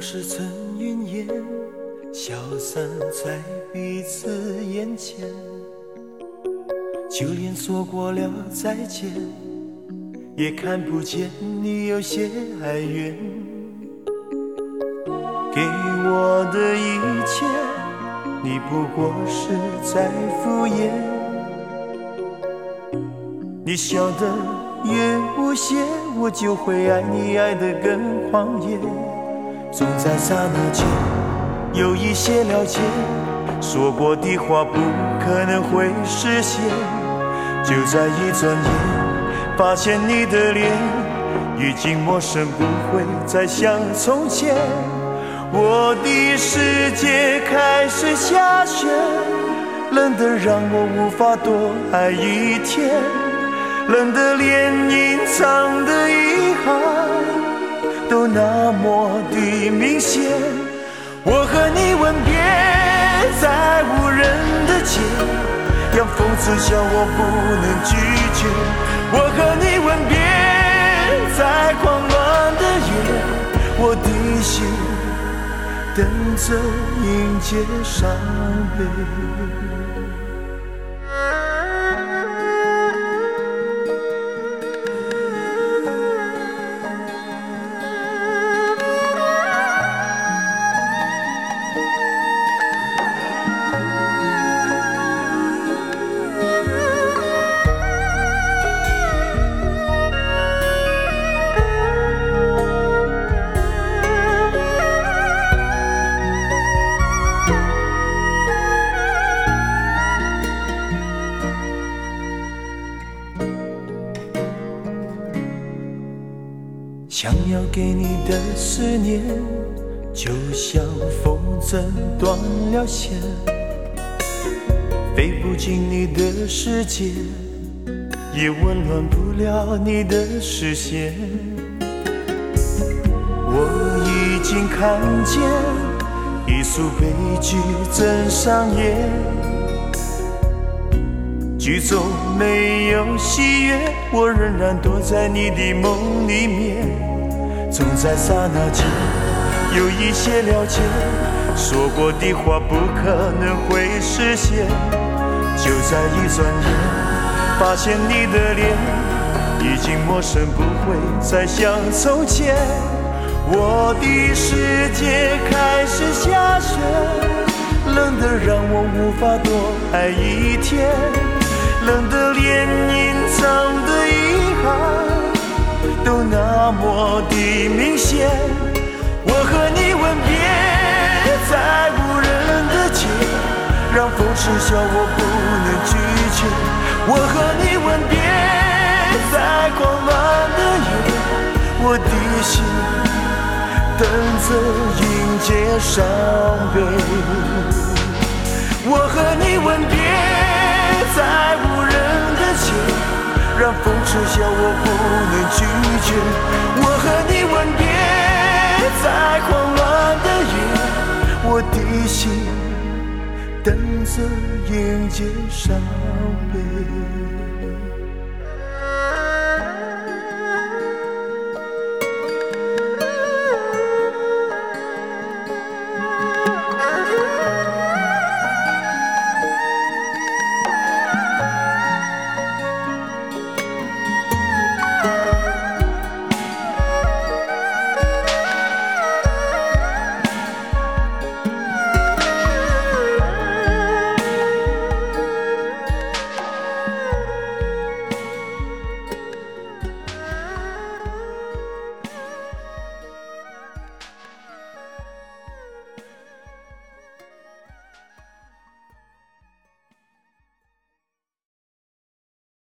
是曾云烟，消散在彼此眼前，就连说过了再见，也看不见你有些哀怨。给我的一切，你不过是在敷衍。你笑得越无邪，我就会爱你爱得更狂野。总在刹那间有一些了解，说过的话不可能会实现。就在一转眼，发现你的脸已经陌生，不会再像从前。我的世界开始下雪，冷得让我无法多爱一天，冷得连隐藏的遗憾都那么的明显。我和你吻别在无人的街，让风痴笑我不能拒绝。我和你吻别在狂乱的夜，我的心等着迎接伤悲。想要给你的思念，就像风筝断了线，飞不进你的世界，也温暖不了你的视线。我已经看见一出悲剧正上演，剧中没有喜悦，我仍然躲在你的梦里面。总在刹那间有一些了解，说过的话不可能会实现。就在一转眼，发现你的脸已经陌生，不会再像从前。我的世界开始下雪，冷得让我无法多爱一天，冷得连隐藏的遗憾都那么的明显。我和你吻别在无人的街，让风痴笑我不能拒绝。我和你吻别在狂乱的夜，我的心等着迎接伤悲。我和你吻别在无人的街，让风痴笑我不能拒绝。我和你吻别在狂乱的夜，我的心等着迎接伤悲。